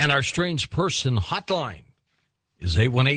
And our strange person hotline is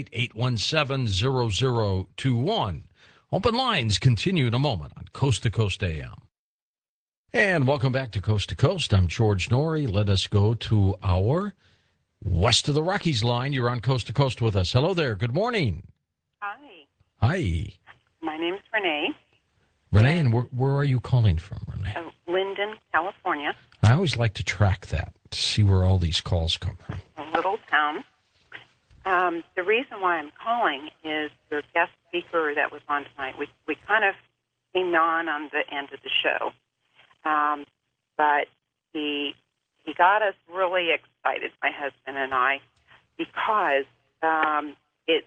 818-817-0021. Open lines continue in a moment on Coast to Coast AM. And welcome back to Coast to Coast. I'm George Noory. Let us go to our West of the Rockies line. You're on Coast to Coast with us. Hello there. Good morning. Hi. Hi. My name's Renee. Renee, and where are you calling from, Renee? Linden, California. I always like to track that, to see where all these calls come from. A little town. The reason why I'm calling is the guest speaker that was on tonight. We kind of came on the end of the show, but he got us really excited, my husband and I, because it's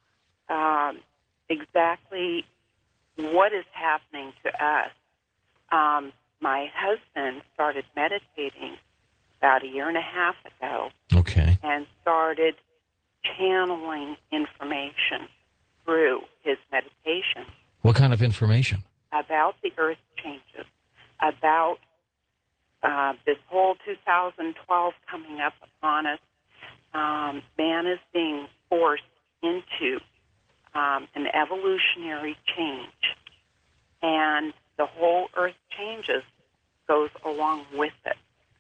exactly what is happening to us. My husband started meditating about a year and a half ago. Okay. And started channeling information through his meditation. What kind of information? About the earth changes, about this whole 2012 coming up upon us. Man is being forced into an evolutionary change, and the whole earth changes goes along with it.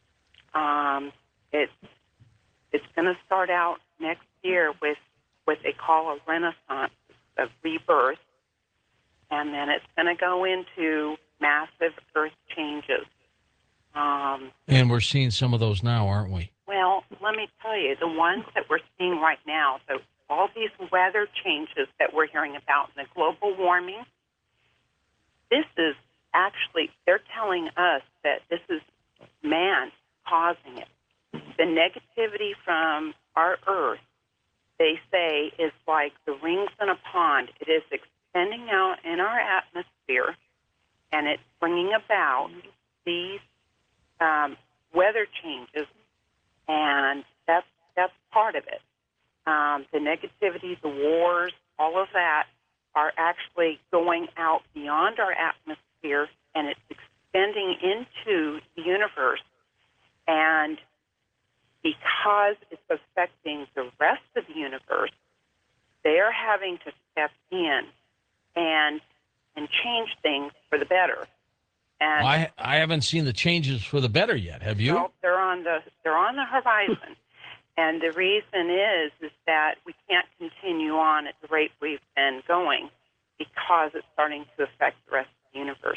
It's going to start out next year with what they call a renaissance, a rebirth, and then it's going to go into massive earth changes. And we're seeing some of those now, aren't we? Well, let me tell you, the ones that we're seeing right now, so all these weather changes that we're hearing about and the global warming, this is actually, they're telling us that this is man causing it. The negativity from our earth, they say, is like the rings in a pond. It is extending out in our atmosphere, and it's bringing about these weather changes, and that's part of it. The negativity, the wars, all of that are actually going out beyond our atmosphere, and it's extending into the universe. And because it's affecting the rest of the universe, they're having to step in and change things for the better. And I haven't seen the changes for the better yet. Have you? Well, they're on the horizon. And the reason is that we can't continue on at the rate we've been going because it's starting to affect the rest of the universe.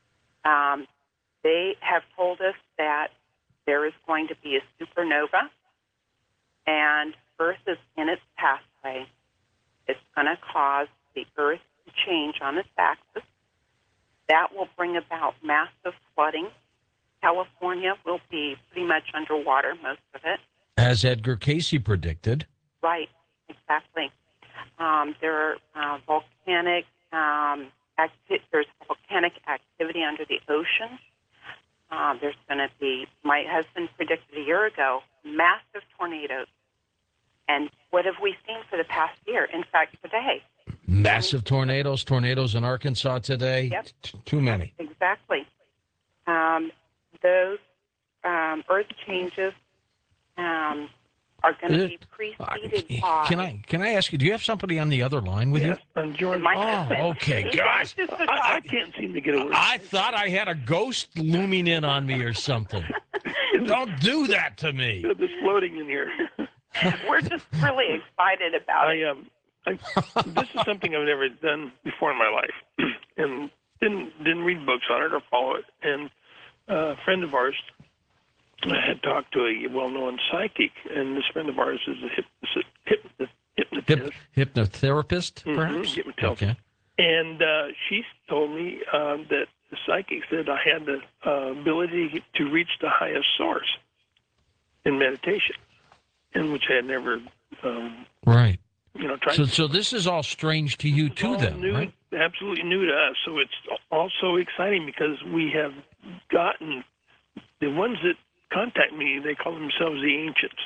They have told us that there is going to be a supernova, and Earth is in its pathway. It's going to cause the Earth to change on its axis. That will bring about massive flooding. California will be pretty much underwater, most of it. As Edgar Casey predicted. Right, exactly. There are volcanic there's volcanic activity under the ocean. There's going to be, my husband predicted a year ago, massive tornadoes. And what have we seen for the past year? In fact, today. Massive tornadoes in Arkansas today. Yep. Too many. Exactly. Those earth changes are going to be preceded by... Can I ask you, do you have somebody on the other line with you? Yes, I'm George. Okay, gosh. I can't seem to get a word. I thought I had a ghost looming in on me or something. Don't do that to me. It's floating in here. We're just really excited about it. This is something I've never done before in my life, and didn't read books on it or follow it. And a friend of ours had talked to a well-known psychic, and this friend of ours is a hypnotist. Hypnotherapist, perhaps? Hypnotist. Okay. And she told me that the psychic said I had the ability to reach the highest source in meditation, in which I had never right. tried. So this is all strange to you too, then, right? Absolutely new to us. So it's also exciting because we have gotten the ones that contact me. They call themselves the ancients,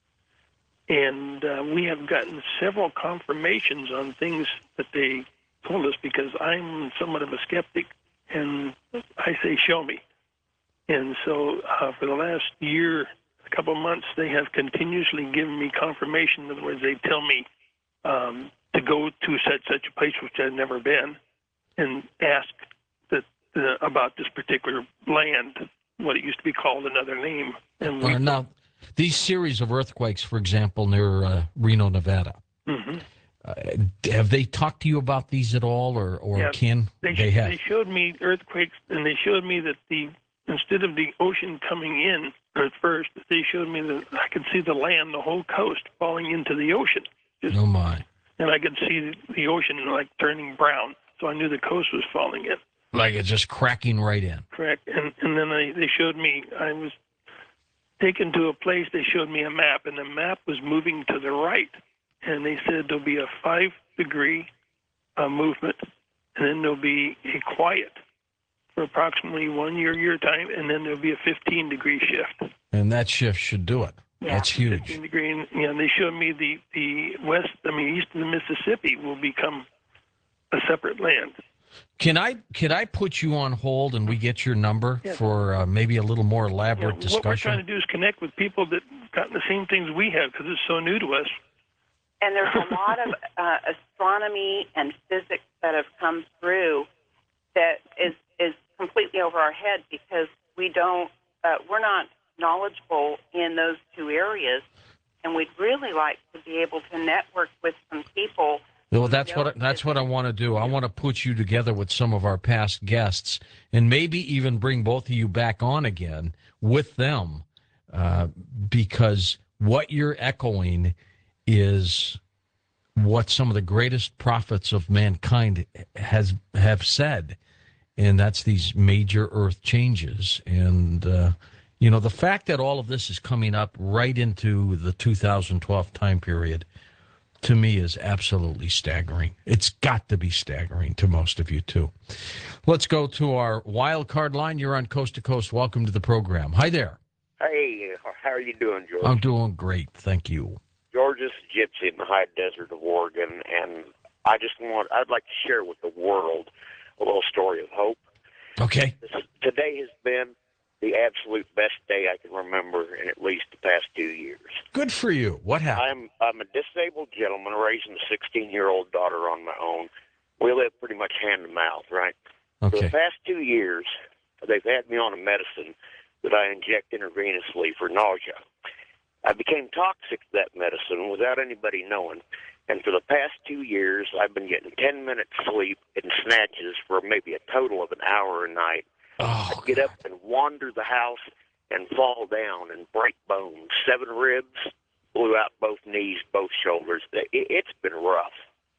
and we have gotten several confirmations on things that they told us. Because I'm somewhat of a skeptic, and I say, "Show me." And so for the last year, couple of months, they have continuously given me confirmation. In other words, they tell me to go to such a place which I've never been, and ask about this particular land, what it used to be called another name. And now, these series of earthquakes, for example, near Reno, Nevada, have they talked to you about these at all, or yeah, can they have? They showed me earthquakes, and they showed me that instead of the ocean coming in at first, they showed me that I could see the land, the whole coast, falling into the ocean. Oh, my. And I could see the ocean like turning brown, so I knew the coast was falling in. Like it's just cracking right in. Correct. And then they showed me, I was taken to a place, they showed me a map, and the map was moving to the right. And they said there'll be a 5-degree movement, and then there'll be a quiet for approximately 1 year time, and then there'll be a 15-degree shift. And that shift should do it. Yeah. That's huge. 15-degree, and they showed me the east of the Mississippi will become a separate land. Can I put you on hold and we get your number for maybe a little more elaborate discussion? What we're trying to do is connect with people that got the same things we have because it's so new to us. And there's a lot of astronomy and physics that have come through that is completely over our head because we're not knowledgeable in those two areas, and we'd really like to be able to network with some people. Well, that's what I want to do. I want to put you together with some of our past guests, and maybe even bring both of you back on again with them, because what you're echoing is what some of the greatest prophets of mankind have said, and that's these major earth changes. And the fact that all of this is coming up right into the 2012 time period, to me, is absolutely staggering. It's got to be staggering to most of you, too. Let's go to our wild card line. You're on Coast to Coast. Welcome to the program. Hi there. Hey, how are you doing, George? I'm doing great. Thank you. George, this is Gypsy in the high desert of Oregon, and I'd like to share with the world a little story of hope. Okay. Today has been the absolute best day I can remember in at least the past 2 years. Good for you. What happened? I'm a disabled gentleman raising a 16-year-old daughter on my own. We live pretty much hand to mouth, right? Okay. For the past 2 years, they've had me on a medicine that I inject intravenously for nausea. I became toxic to that medicine without anybody knowing, and for the past 2 years, I've been getting 10 minutes sleep in snatches for maybe a total of an hour a night. Oh, I'd get up and wander the house and fall down and break bones. 7 ribs, blew out both knees, both shoulders. It's been rough.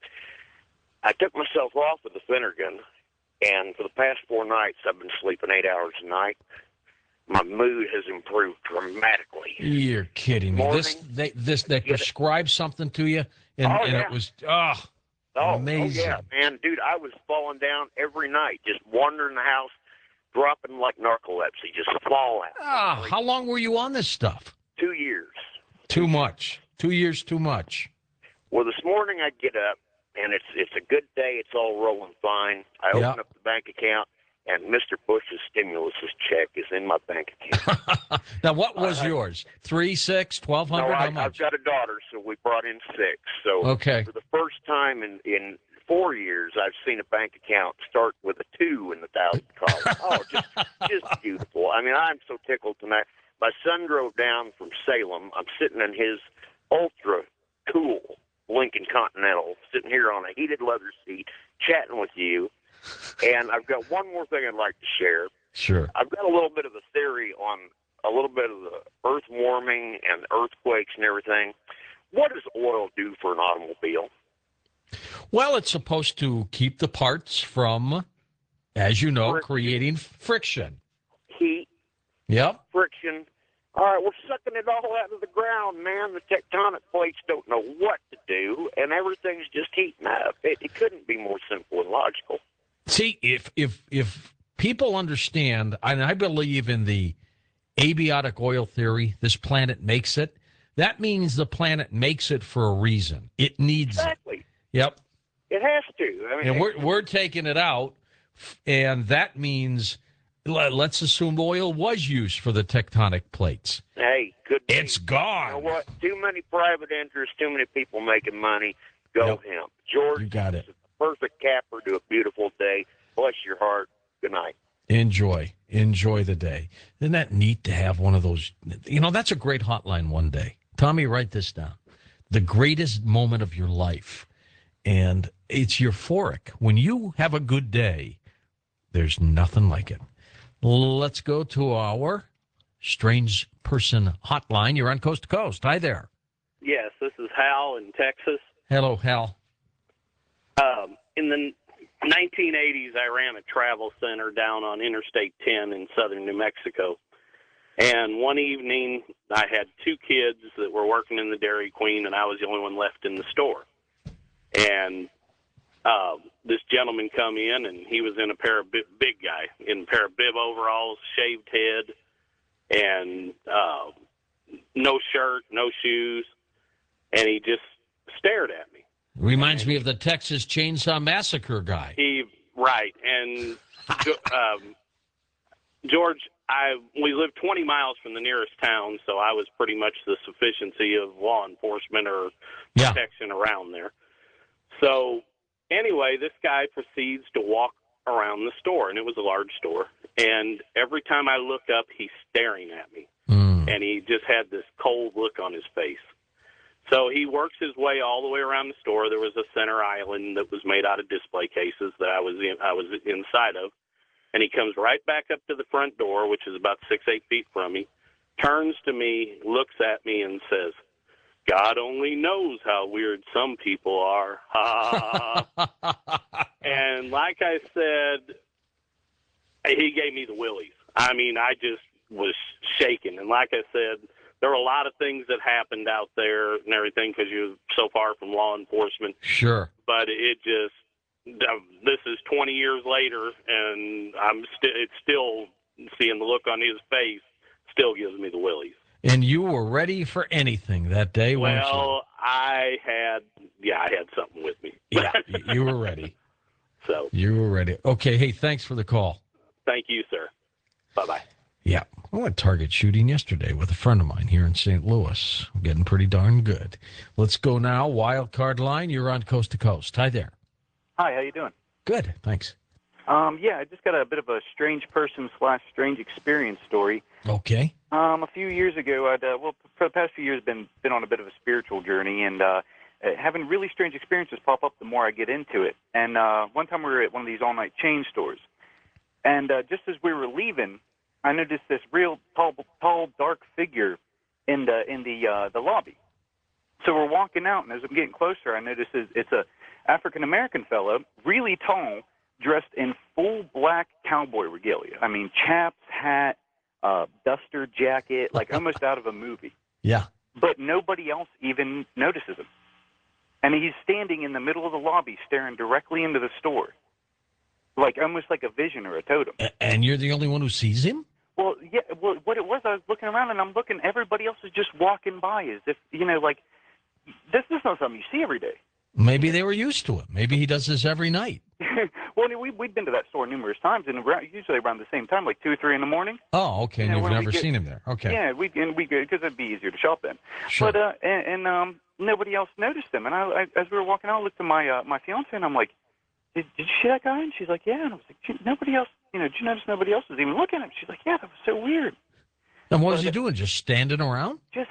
I took myself off with the Phenergan, and for the past 4 nights, I've been sleeping 8 hours a night. My mood has improved dramatically. You're kidding me. Morning, They prescribed something to you, and it was amazing. Oh, yeah, man. Dude, I was falling down every night, just wandering the house, dropping like narcolepsy, just falling. How long were you on this stuff? 2 years. Too much. 2 years too much. Well, this morning I get up, and it's a good day. It's all rolling fine. I open up the bank account, and Mr. Bush's stimulus check is in my bank account. Now, what was yours? 3, 6, 1,200? How much? I've got a daughter, so we brought in 6. So okay. For the first time in 4 years, I've seen a bank account start with a 2 in the thousand column. Just beautiful. I mean, I'm so tickled tonight. My son drove down from Salem. I'm sitting in his ultra cool Lincoln Continental, sitting here on a heated leather seat, chatting with you. And I've got one more thing I'd like to share. Sure. I've got a little bit of a theory on a little bit of the earth warming and earthquakes and everything. What does oil do for an automobile? Well, it's supposed to keep the parts from, as you know, creating friction. Heat. Yep. Friction. All right, we're sucking it all out of the ground, man. The tectonic plates don't know what to do, and everything's just heating up. It couldn't be more simple and logical. See, if people understand, and I believe in the abiotic oil theory, this planet makes it, that means the planet makes it for a reason. It needs exactly. It. Yep. It has to. I mean, and we're taking it out, and that means Let's assume oil was used for the tectonic plates. Hey, good. It's gone. You know what? Too many private interests, too many people making money. Go him. George, You got it. this is the perfect capper to a beautiful day. Bless your heart. Good night. Enjoy the day. Isn't that neat to have one of those? That's a great hotline one day. Tommy, write this down. The greatest moment of your life. And it's euphoric. When you have a good day, there's nothing like it. Let's go to our strange person hotline. You're on Coast to Coast. Hi there. Yes, this is Hal in Texas. Hello, Hal. In the 1980s, I ran a travel center down on Interstate 10 in southern New Mexico. And one evening, I had two kids that were working in the Dairy Queen, and I was the only one left in the store. And this gentleman come in, and he was in a pair of big guy, in a pair of bib overalls, shaved head, and no shirt, no shoes, and he just stared at me. Reminds me of the Texas Chainsaw Massacre guy. Right, and George, we lived 20 miles from the nearest town, so I was pretty much the sufficiency of law enforcement or protection around there. So anyway, this guy proceeds to walk around the store, and it was a large store. And every time I look up, he's staring at me, and he just had this cold look on his face. So he works his way all the way around the store. There was a center island that was made out of display cases that I was inside of. And he comes right back up to the front door, which is about 6-8 feet from me, turns to me, looks at me, and says, "God only knows how weird some people are." And like I said, he gave me the willies. I mean, I just was shaking. And like I said, there were a lot of things that happened out there and everything because you're so far from law enforcement. Sure. But it just, this is 20 years later, and it's still seeing the look on his face still gives me the willies. And you were ready for anything that day, weren't you? Well, I had something with me. Yeah, you were ready. So you were ready. Okay, hey, thanks for the call. Thank you, sir. Bye-bye. Yeah, I went target shooting yesterday with a friend of mine here in St. Louis. I'm getting pretty darn good. Let's go now. Wild card line. You're on Coast to Coast. Hi there. Hi, how you doing? Good, thanks. I just got a bit of a strange person / strange experience story. Okay. A few years ago, for the past few years, been on a bit of a spiritual journey, and having really strange experiences pop up the more I get into it. And one time we were at one of these all-night chain stores, and just as we were leaving, I noticed this real tall, dark figure in the lobby. So we're walking out, and as I'm getting closer, I notice it's a African-American fellow, really tall, dressed in full black cowboy regalia. I mean, chaps, hat, duster jacket, like almost out of a movie. Yeah. But nobody else even notices him. And he's standing in the middle of the lobby staring directly into the store, like almost like a vision or a totem. And you're the only one who sees him? Well, yeah, well, what it was, I was looking around, and I'm looking, everybody else is just walking by as if, like, this is not something you see every day. Maybe they were used to it. Maybe he does this every night. Well, we'd been to that store numerous times, and usually around the same time, like 2 or 3 in the morning. Oh, okay. And you've never seen him there. Okay. Yeah, we because it'd be easier to shop then. Sure. But nobody else noticed him. And I as we were walking out, I looked at my fiance, and I'm like, did you see that guy? And she's like, yeah. And I was like, nobody else. Did you notice nobody else was even looking at him? She's like, yeah, that was so weird. And what was he doing? Just standing around? Just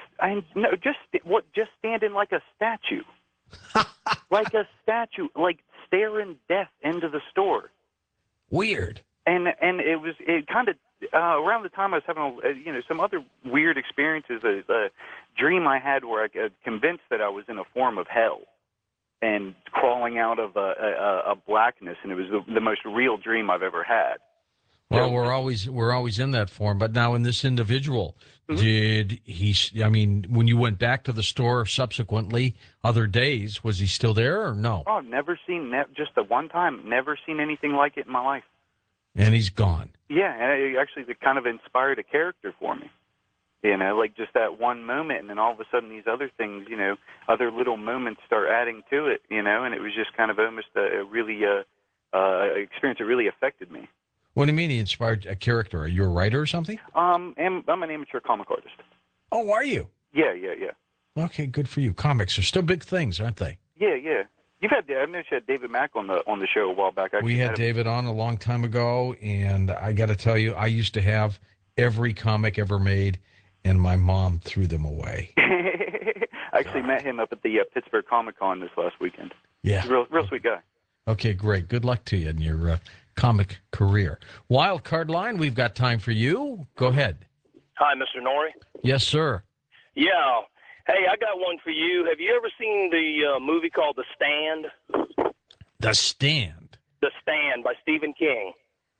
standing like a statue. Like a statue, like staring death into the store. Weird. And it kind of around the time I was having some other weird experiences. A dream I had where I got convinced that I was in a form of hell and crawling out of a blackness, and it was the most real dream I've ever had. Well, we're always in that form, but now in this individual, did he? I mean, when you went back to the store subsequently, other days, was he still there or no? Oh, never seen just the one time. Never seen anything like it in my life. And he's gone. Yeah, and it actually kind of inspired a character for me. Like just that one moment, and then all of a sudden these other things, other little moments start adding to it, and it was just kind of almost a really experience that really affected me. What do you mean he inspired a character? Are you a writer or something? I'm an amateur comic artist. Oh, are you? Yeah. Okay, good for you. Comics are still big things, aren't they? Yeah. I've noticed you had David Mack on the show a while back. We had David on a long time ago, and I got to tell you, I used to have every comic ever made, and my mom threw them away. I actually met him up at the Pittsburgh Comic Con this last weekend. Yeah. He's a real sweet guy. Okay, great. Good luck to you in your comic career. Wild card line, we've got time for you. Go ahead. Hi, Mr. Norrie. Yes, sir. Yeah. Hey, I got one for you. Have you ever seen the movie called The Stand? The Stand. The Stand by Stephen King.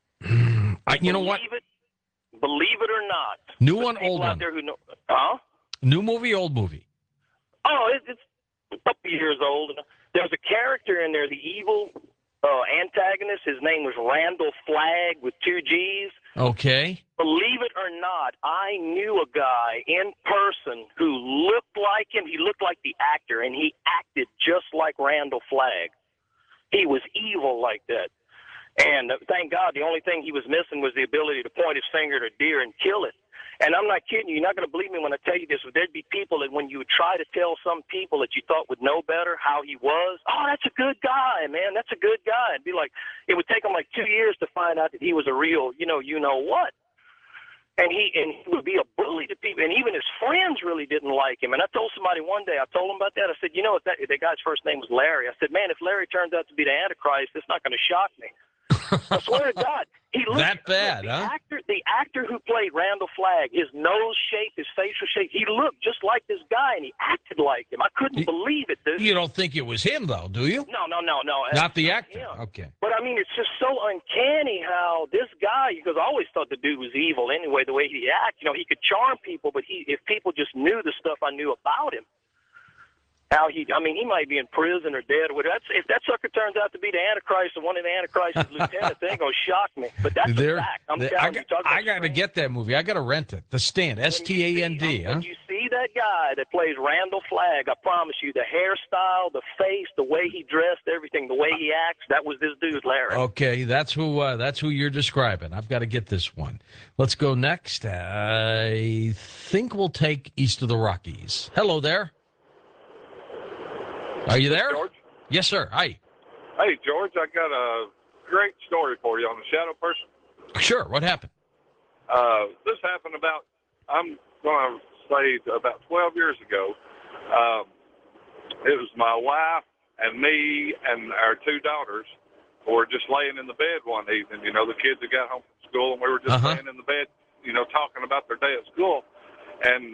You know what? Believe it or not. New one, old one? There who know, huh? New movie, old movie? Oh, it's a couple years old. There's a character in there, the evil antagonist. His name was Randall Flagg with 2 G's. Okay. Believe it or not, I knew a guy in person who looked like him. He looked like the actor, and he acted just like Randall Flagg. He was evil like that. And thank God, the only thing he was missing was the ability to point his finger at a deer and kill it. And I'm not kidding you. You're not going to believe me when I tell you this. There'd be people that when you would try to tell some people that you thought would know better how he was, oh, that's a good guy, man. That's a good guy. It'd be like, it would take them like 2 years to find out that he was a real, you know what. And he would be a bully to people. And even his friends really didn't like him. And I told somebody one day, I told him about that. I said, you know, that guy's first name was Larry. I said, man, if Larry turns out to be the Antichrist, it's not going to shock me. I swear to God. He looked that bad, huh? The actor who played Randall Flagg, his nose shape, his facial shape, he looked just like this guy, and he acted like him. I couldn't believe it, dude. You don't think it was him, though, do you? No. Not the actor? Him. Okay. But, I mean, it's just so uncanny how this guy, because I always thought the dude was evil anyway, the way he acted. You know, he could charm people, but if people just knew the stuff I knew about him, he might be in prison or dead or whatever. If that sucker turns out to be the Antichrist or one of the Antichrist's lieutenants, they ain't going to shock me. But that's a fact. I got to get that movie. I got to rent it. The Stand, S-T-A-N-D. When you see that guy that plays Randall Flagg, I promise you, the hairstyle, the face, the way he dressed, everything, the way he acts, that was this dude, Larry. Okay, that's who you're describing. I've got to get this one. Let's go next. I think we'll take East of the Rockies. Hello there. Are you there? George? Yes, sir. Hi. Hey, George, I got a great story for you on the shadow person. Sure. What happened? This happened I'm going to say about 12 years ago. It was my wife and me and our 2 daughters were just laying in the bed one evening. You know, the kids had got home from school, and we were just laying in the bed, you know, talking about their day at school. And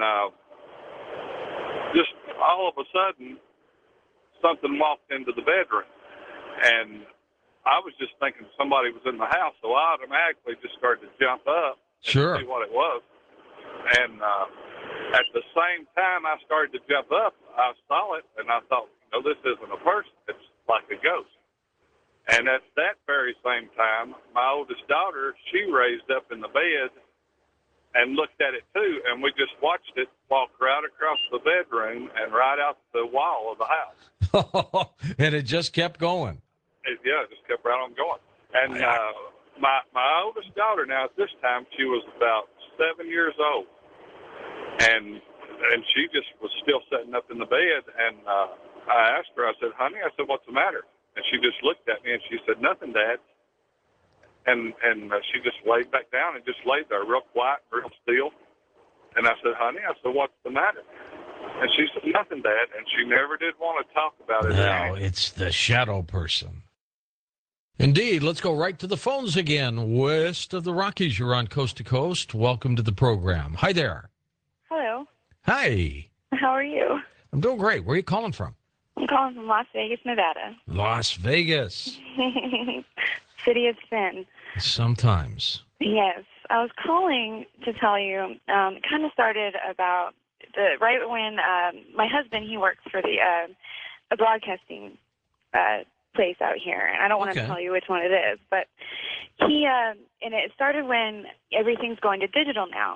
just all of a sudden, something walked into the bedroom, and I was just thinking somebody was in the house, so I automatically just started to jump up and see what it was. And at the same time I started to jump up, I saw it, and I thought, no, this isn't a person. It's like a ghost. And at that very same time, my oldest daughter, she raised up in the bed and looked at it too, and we just watched it walk right across the bedroom and right out the wall of the house. And it just kept going. It just kept right on going. And my oldest daughter now at this time, she was about 7 years old, and she just was still sitting up in the bed. And I asked her, I said, honey, I said, what's the matter? And she just looked at me and she said, nothing, Dad. And she just laid back down and just laid there real quiet, real still. And I said, honey, I said, what's the matter? And she said, nothing, Dad. And she never did want to talk about it. No, it's the shadow person. Indeed. Let's go right to the phones again. West of the Rockies, you're on Coast to Coast. Welcome to the program. Hi there. Hello. Hi. How are you? I'm doing great. Where are you calling from? I'm calling from Las Vegas, Nevada. Las Vegas. City of Sin. Sometimes. Yes. I was calling to tell you, it kind of started about right when my husband, he works for a broadcasting place out here. And I don't want to tell you which one it is, but and it started when everything's going to digital now.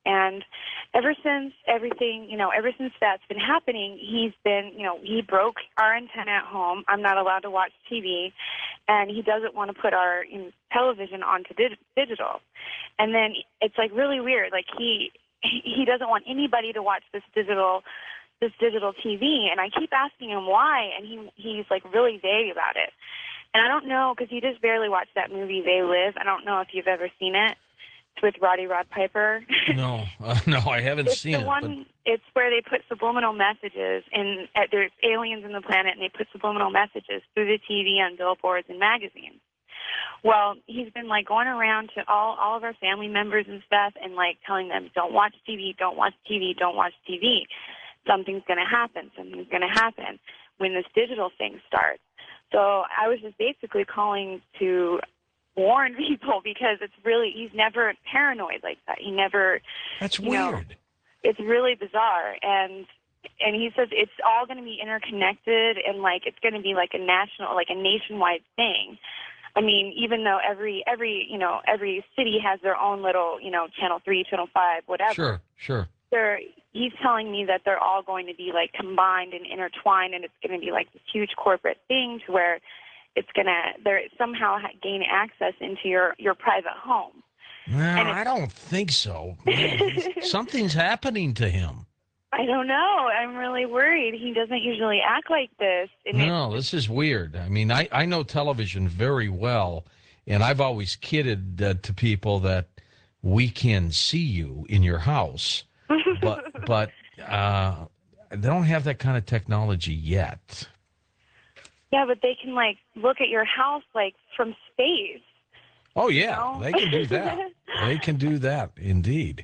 And ever since that's been happening, he's been, he broke our antenna at home. I'm not allowed to watch TV, and he doesn't want to put our television onto digital. And then it's like really weird. Like he doesn't want anybody to watch this digital TV, and I keep asking him why, and he's like really vague about it. And I don't know, because he just barely watched that movie They Live. I don't know if you've ever seen it. It's with Rod Piper. No, I haven't seen it. It's where they put subliminal messages, and there's aliens in the planet, and they put subliminal messages through the TV on billboards and magazines. Well, he's been like going around to all of our family members and stuff, and like telling them, don't watch TV, don't watch TV, don't watch TV. Something's going to happen. Something's going to happen when this digital thing starts. So I was just basically calling to warn people, because he's never paranoid like that. He never. That's weird. It's really bizarre. And he says it's all going to be interconnected, and like it's going to be like a nationwide thing. I mean, even though every city has their own little, Channel 3, Channel 5, whatever. Sure. He's telling me that they're all going to be like combined and intertwined, and it's going to be like this huge corporate thing to where they're somehow gain access into your private home. No, I don't think so. Something's happening to him. I don't know. I'm really worried. He doesn't usually act like this. No, this is weird. I mean, I know television very well, and I've always kidded to people that we can see you in your house, but they don't have that kind of technology yet. Yeah, but they can like look at your house like from space. Oh yeah, they can do that. They can do that indeed.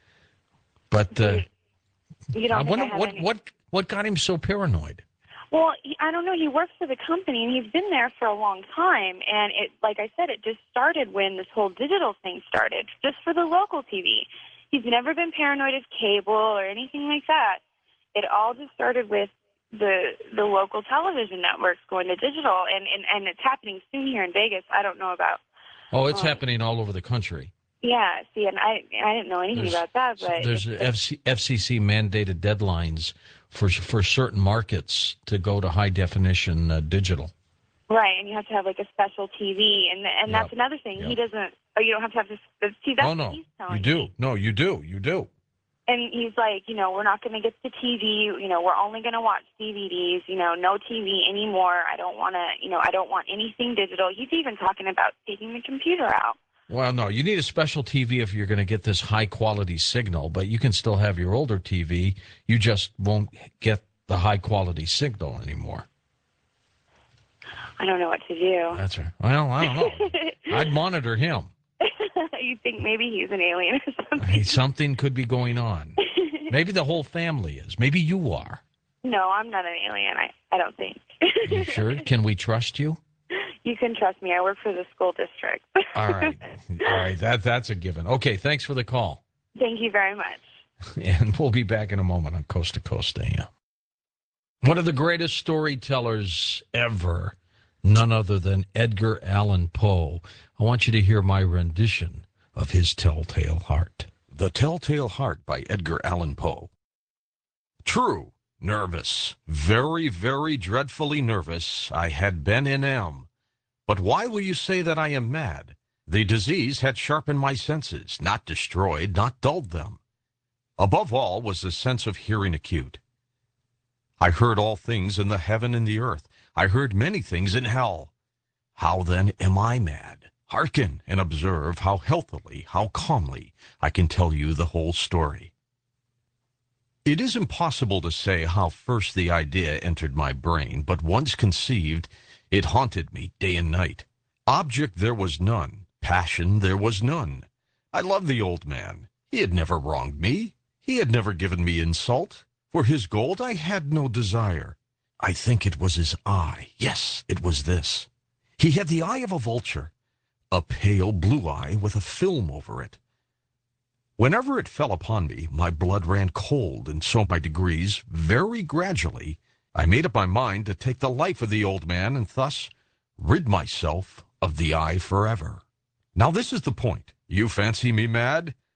But what got him so paranoid? Well, I don't know. He works for the company, and he's been there for a long time. And like I said, it just started when this whole digital thing started, just for the local TV. He's never been paranoid of cable or anything like that. It all just started with the local television networks going to digital, and it's happening soon here in Vegas. I don't know about. Oh, it's happening all over the country. Yeah, see, and I didn't know anything about that, but there's FCC mandated deadlines for certain markets to go to high definition digital. Right, and you have to have like a special TV, and that's another thing. He doesn't. Oh, you don't have to have this. See, that's what he's telling you do. me. No, you do. And he's like, we're not going to get the TV. We're only going to watch DVDs. No TV anymore. I don't want to. I don't want anything digital. He's even talking about taking the computer out. Well, no, you need a special TV if you're going to get this high-quality signal, but you can still have your older TV. You just won't get the high-quality signal anymore. I don't know what to do. That's right. Well, I don't know. I'd monitor him. You think maybe he's an alien or something? Something could be going on. Maybe the whole family is. Maybe you are. No, I'm not an alien. I don't think. You sure? Can we trust you? You can trust me. I work for the school district. All right. That's a given. Okay, thanks for the call. Thank you very much. And we'll be back in a moment on Coast to Coast AM. One of the greatest storytellers ever, none other than Edgar Allan Poe. I want you to hear my rendition of his Telltale Heart. The Telltale Heart by Edgar Allan Poe. True, nervous, very, very dreadfully nervous, I had been in am. But why will you say that I am mad? The disease had sharpened my senses, not destroyed, not dulled them. Above all was the sense of hearing acute. I heard all things in the heaven and the earth. I heard many things in hell. How then am I mad? Hearken and observe how healthily, how calmly I can tell you the whole story. It is impossible to say how first the idea entered my brain, but once conceived, it haunted me day and night. Object there was none, passion there was none. I loved the old man. He had never wronged me. He had never given me insult. For his gold I had no desire. I think it was his eye. Yes, it was this. He had the eye of a vulture, a pale blue eye with a film over it. Whenever it fell upon me, my blood ran cold, and so by degrees, very gradually, I made up my mind to take the life of the old man and thus rid myself of the eye forever. Now this is the point. You fancy me mad?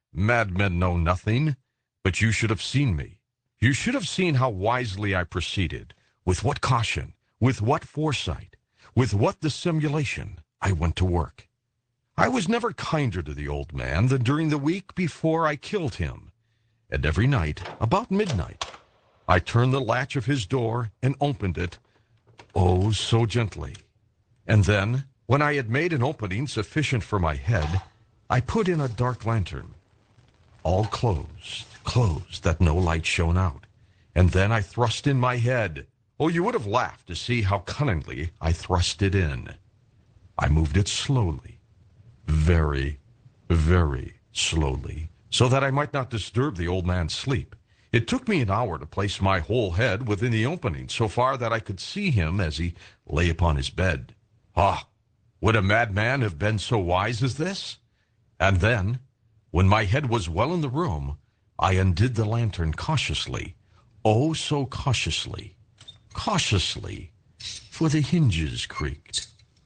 Madmen know nothing, but you should have seen me. You should have seen how wisely I proceeded, with what caution, with what foresight, with what dissimulation I went to work. I was never kinder to the old man than during the week before I killed him. And every night, about midnight, I turned the latch of his door and opened it, oh, so gently. And then, when I had made an opening sufficient for my head, I put in a dark lantern, all closed, that no light shone out. And then I thrust in my head. Oh, you would have laughed to see how cunningly I thrust it in. I moved it slowly, very, very slowly, so that I might not disturb the old man's sleep. It took me an hour to place my whole head within the opening, so far that I could see him as he lay upon his bed. Ah, would a madman have been so wise as this? And then, when my head was well in the room, I undid the lantern cautiously, oh, so cautiously, for the hinges creaked.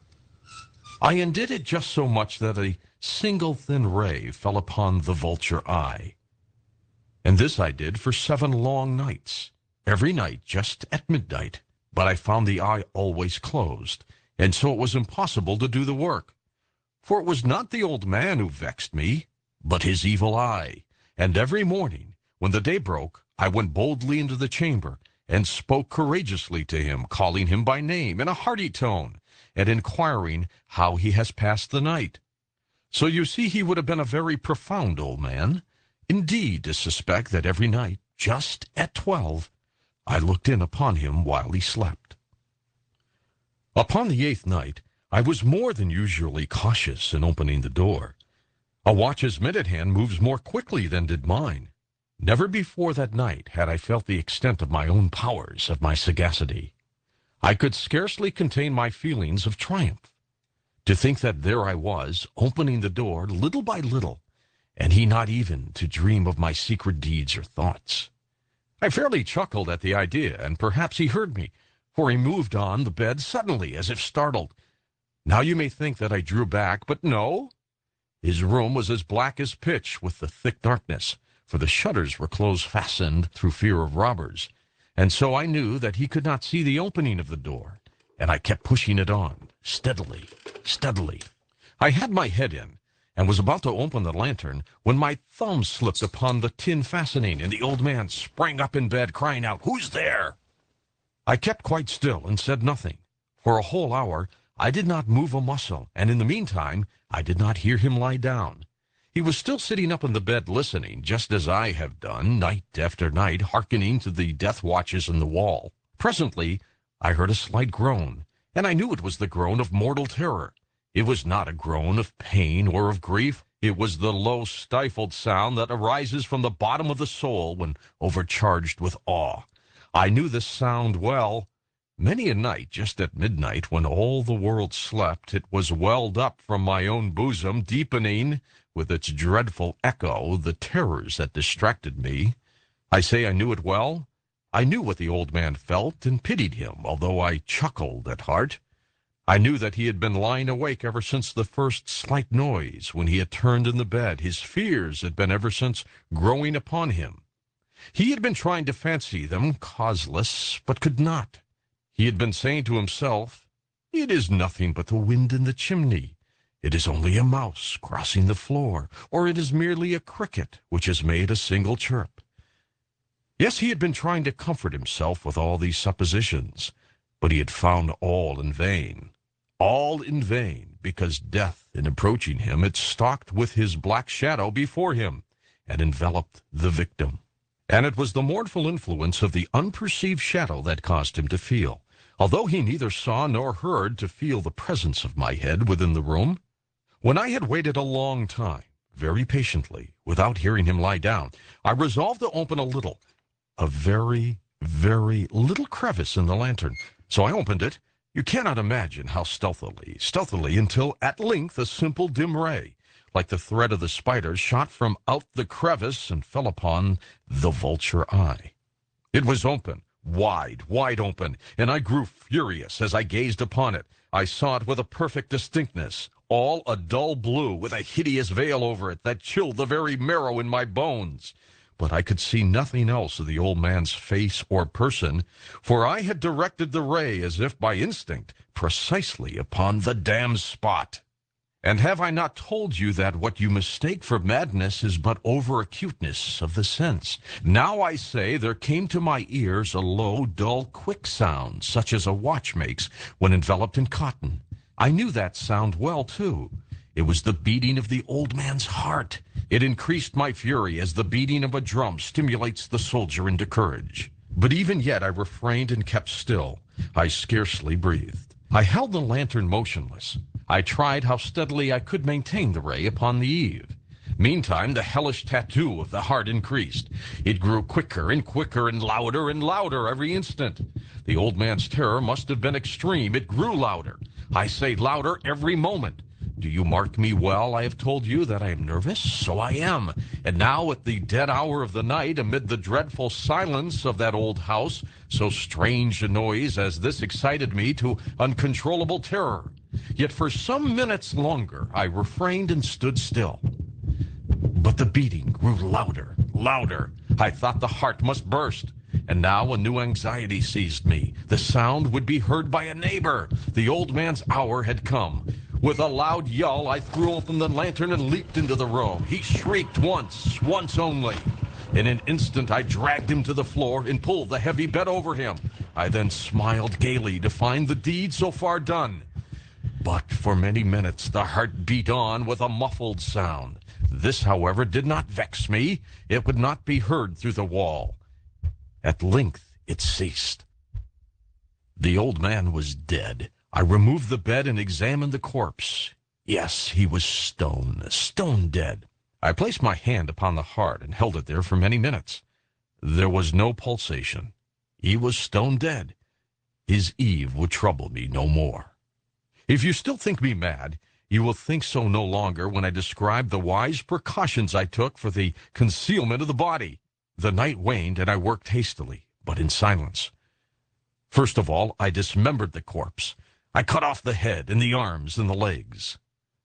I undid it just so much that a single thin ray fell upon the vulture eye. And this I did for 7 long nights, every night just at midnight, but I found the eye always closed, and so it was impossible to do the work. For it was not the old man who vexed me, but his evil eye. And every morning, when the day broke, I went boldly into the chamber, and spoke courageously to him, calling him by name in a hearty tone, and inquiring how he has passed the night. So you see he would have been a very profound old man, indeed, to suspect that every night, just at 12, I looked in upon him while he slept. Upon the 8th night, I was more than usually cautious in opening the door. A watch's minute hand moves more quickly than did mine. Never before that night had I felt the extent of my own powers, of my sagacity. I could scarcely contain my feelings of triumph. To think that there I was, opening the door little by little, and he not even to dream of my secret deeds or thoughts. I fairly chuckled at the idea, and perhaps he heard me, for he moved on the bed suddenly, as if startled. Now you may think that I drew back, but no. His room was as black as pitch with the thick darkness, for the shutters were close-fastened through fear of robbers, and so I knew that he could not see the opening of the door, and I kept pushing it on, steadily. I had my head in, and was about to open the lantern, when my thumb slipped upon the tin fastening, and the old man sprang up in bed, crying out, "Who's there?" I kept quite still and said nothing. For a whole hour I did not move a muscle, and in the meantime I did not hear him lie down. He was still sitting up in the bed listening, just as I have done, night after night, hearkening to the death watches in the wall. Presently I heard a slight groan, and I knew it was the groan of mortal terror. It was not a groan of pain or of grief. It was the low, stifled sound that arises from the bottom of the soul when overcharged with awe. I knew this sound well. Many a night, just at midnight, when all the world slept, it was welled up from my own bosom, deepening, with its dreadful echo, the terrors that distracted me. I say I knew it well. I knew what the old man felt, and pitied him, although I chuckled at heart. I knew that he had been lying awake ever since the first slight noise, when he had turned in the bed. His fears had been ever since growing upon him. He had been trying to fancy them causeless, but could not. He had been saying to himself, "It is nothing but the wind in the chimney. It is only a mouse crossing the floor, or it is merely a cricket which has made a single chirp." Yes, he had been trying to comfort himself with all these suppositions, but he had found all in vain. All in vain, because death, in approaching him, had stalked with his black shadow before him, and enveloped the victim. And it was the mournful influence of the unperceived shadow that caused him to feel, although he neither saw nor heard, to feel the presence of my head within the room. When I had waited a long time, very patiently, without hearing him lie down, I resolved to open a very, very little crevice in the lantern. So I opened it, you cannot imagine how stealthily, until at length a simple dim ray, like the thread of the spider, shot from out the crevice and fell upon the vulture eye. It was open, wide open, and I grew furious as I gazed upon it. I saw it with a perfect distinctness, all a dull blue with a hideous veil over it that chilled the very marrow in my bones. But I could see nothing else of the old man's face or person, for I had directed the ray as if by instinct precisely upon the damned spot. And have I not told you that what you mistake for madness is but over-acuteness of the sense? Now I say there came to my ears a low, dull, quick sound, such as a watch makes when enveloped in cotton. I knew that sound well, too. It was the beating of the old man's heart. It increased my fury as the beating of a drum stimulates the soldier into courage. But even yet I refrained and kept still. I scarcely breathed. I held the lantern motionless. I tried how steadily I could maintain the ray upon the eve. Meantime, the hellish tattoo of the heart increased. It grew quicker and louder every instant. The old man's terror must have been extreme. It grew louder. I say louder every moment. Do you mark me well? I have told you that I am nervous. So I am. And now at the dead hour of the night, amid the dreadful silence of that old house, so strange a noise as this excited me to uncontrollable terror. Yet for some minutes longer I refrained and stood still. But the beating grew louder. I thought the heart must burst. And now a new anxiety seized me. The sound would be heard by a neighbor. The old man's hour had come. With a loud yell, I threw open the lantern and leaped into the room. He shrieked once only. In an instant, I dragged him to the floor and pulled the heavy bed over him. I then smiled gaily to find the deed so far done. But for many minutes, the heart beat on with a muffled sound. This, however, did not vex me. It would not be heard through the wall. At length, it ceased. The old man was dead. I removed the bed and examined the corpse. Yes, he was stone dead. I placed my hand upon the heart and held it there for many minutes. There was no pulsation. He was stone dead. His Eve would trouble me no more. If you still think me mad, you will think so no longer when I describe the wise precautions I took for the concealment of the body. The night waned, and I worked hastily, but in silence. First of all, I dismembered the corpse. I cut off the head and the arms and the legs.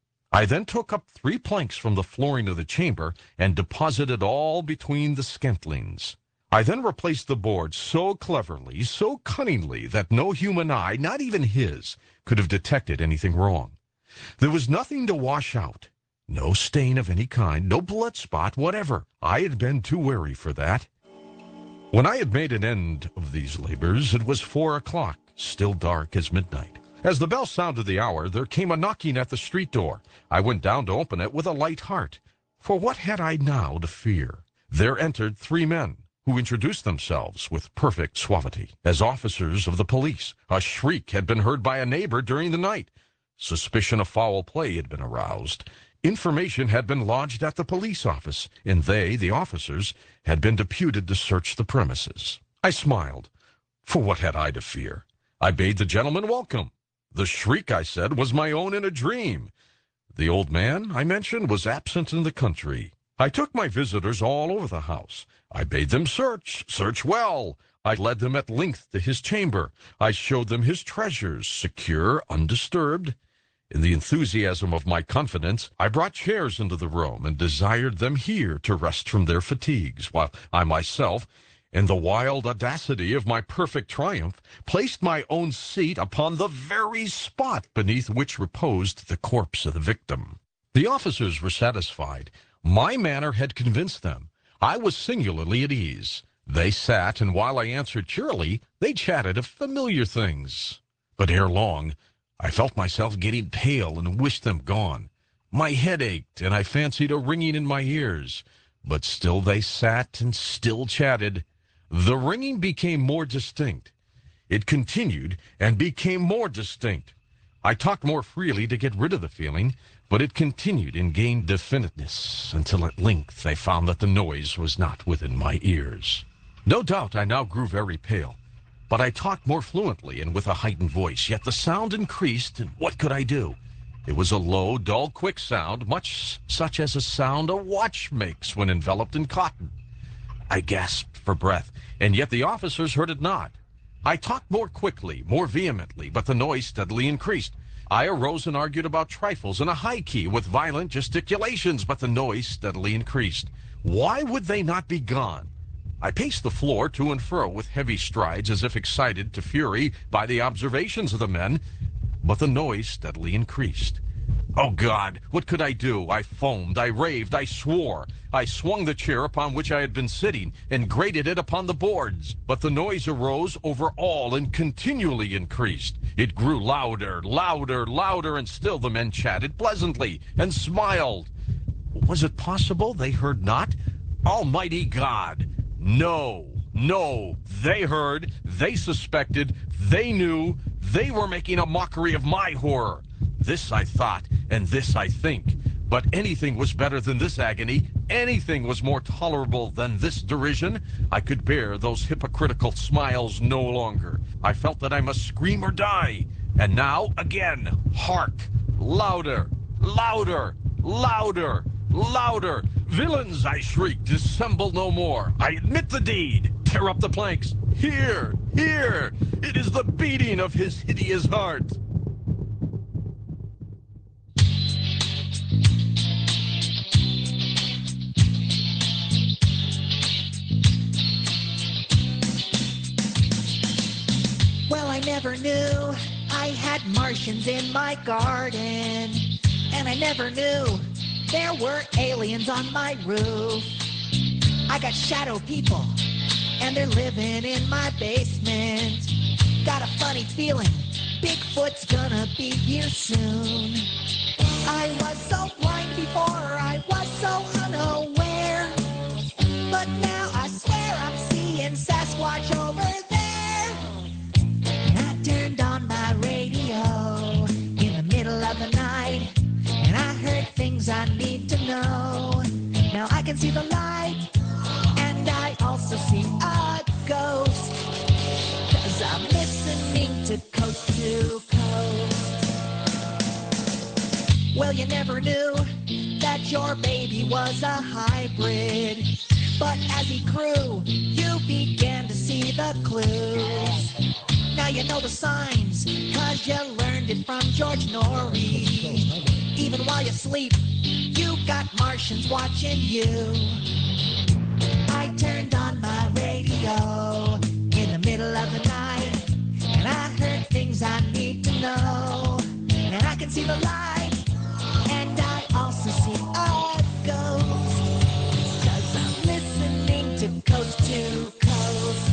I then took up 3 planks from the flooring of the chamber and deposited all between the scantlings. I then replaced the boards so cleverly, so cunningly, that no human eye, not even his, could have detected anything wrong. There was nothing to wash out, no stain of any kind, no blood spot whatever. I had been too wary for that. When I had made an end of these labors, it was 4 o'clock, still dark as midnight. As the bell sounded the hour, there came a knocking at the street door. I went down to open it with a light heart. For what had I now to fear? There entered 3 men, who introduced themselves with perfect suavity as officers of the police. A shriek had been heard by a neighbor during the night. Suspicion of foul play had been aroused. Information had been lodged at the police office, and they, the officers, had been deputed to search the premises. I smiled. For what had I to fear? I bade the gentleman welcome. The shriek, I said, was my own in a dream. The old man, I mentioned, was absent in the country. I took my visitors all over the house. I bade them search well. I led them at length to his chamber. I showed them his treasures, secure, undisturbed. In the enthusiasm of my confidence, I brought chairs into the room and desired them here to rest from their fatigues, while I myself, in the wild audacity of my perfect triumph, placed my own seat upon the very spot beneath which reposed the corpse of the victim. The officers were satisfied. My manner had convinced them. I was singularly at ease. They sat, and while I answered cheerily, they chatted of familiar things. But ere long, I felt myself getting pale and wished them gone. My head ached, and I fancied a ringing in my ears. But still they sat and still chatted. The ringing became more distinct. It continued and became more distinct. I talked more freely to get rid of the feeling, but it continued and gained definiteness until at length I found that the noise was not within my ears. No doubt I now grew very pale, but I talked more fluently and with a heightened voice, yet the sound increased, and what could I do? It was a low, dull, quick sound, much such as a sound a watch makes when enveloped in cotton. I gasped for breath, and yet the officers heard it not. I talked more quickly, more vehemently, but the noise steadily increased. I arose and argued about trifles in a high key with violent gesticulations, but the noise steadily increased. Why would they not be gone? I paced the floor to and fro with heavy strides as if excited to fury by the observations of the men, but the noise steadily increased. Oh, God, what could I do? I foamed, I raved, I swore. I swung the chair upon which I had been sitting and grated it upon the boards. But the noise arose over all and continually increased. It grew louder, louder, louder, and still the men chatted pleasantly and smiled. Was it possible they heard not? Almighty God! No, no, they heard, they suspected, they knew, they were making a mockery of my horror. This I thought, and this I think. But anything was better than this agony. Anything was more tolerable than this derision. I could bear those hypocritical smiles no longer. I felt that I must scream or die. And now, again, hark! Louder, louder, louder, louder! Villains, I shrieked, dissemble no more. I admit the deed. Tear up the planks. Here, here! It is the beating of his hideous heart. Well, I never knew I had Martians in my garden, and I never knew there were aliens on my roof. I got shadow people, and they're living in my basement. Got a funny feeling Bigfoot's gonna be here soon. I was so blind before, I was so unaware, but now I swear I'm seeing Sasquatch over there. Turned on my radio in the middle of the night, and I heard things I need to know. Now I can see the light, and I also see a ghost, 'cause I'm listening to Coast to Coast. Well, you never knew that your baby was a hybrid, but as he grew, you began to see the clues. Now you know the signs, 'cause you learned it from George Norrie. Even while you sleep, you got Martians watching you. I turned on my radio in the middle of the night, and I heard things I need to know. And I can see the light, and I also see a ghost, 'cause I'm listening to Coast to Coast.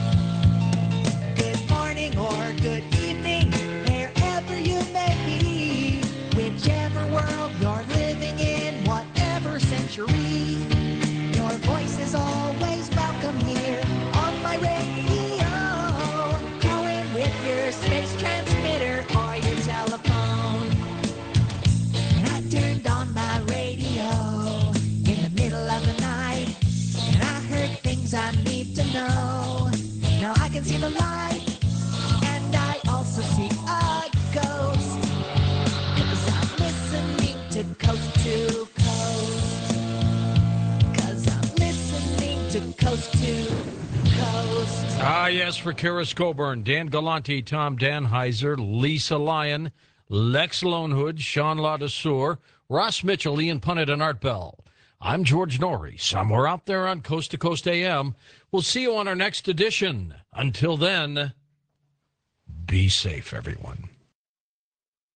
Or good evening, wherever you may be, whichever world you're living in, whatever century, your voice is always welcome here on my radio. Call in with your space transmitter or your telephone. And I turned on my radio in the middle of the night, and I heard things I need to know. Now I can see the light, I also see a ghost, 'cause I'm listening to Coast to Coast. 'Cause I'm listening to Coast to Coast. Ah, yes, for Kara Scoburn, Dan Galante, Tom Danheiser, Lisa Lyon, Lex Lonehood, Sean Ladesseur, Ross Mitchell, Ian Punnett, and Art Bell. I'm George Norrie, somewhere out there on Coast to Coast AM. We'll see you on our next edition. Until then, be safe, everyone.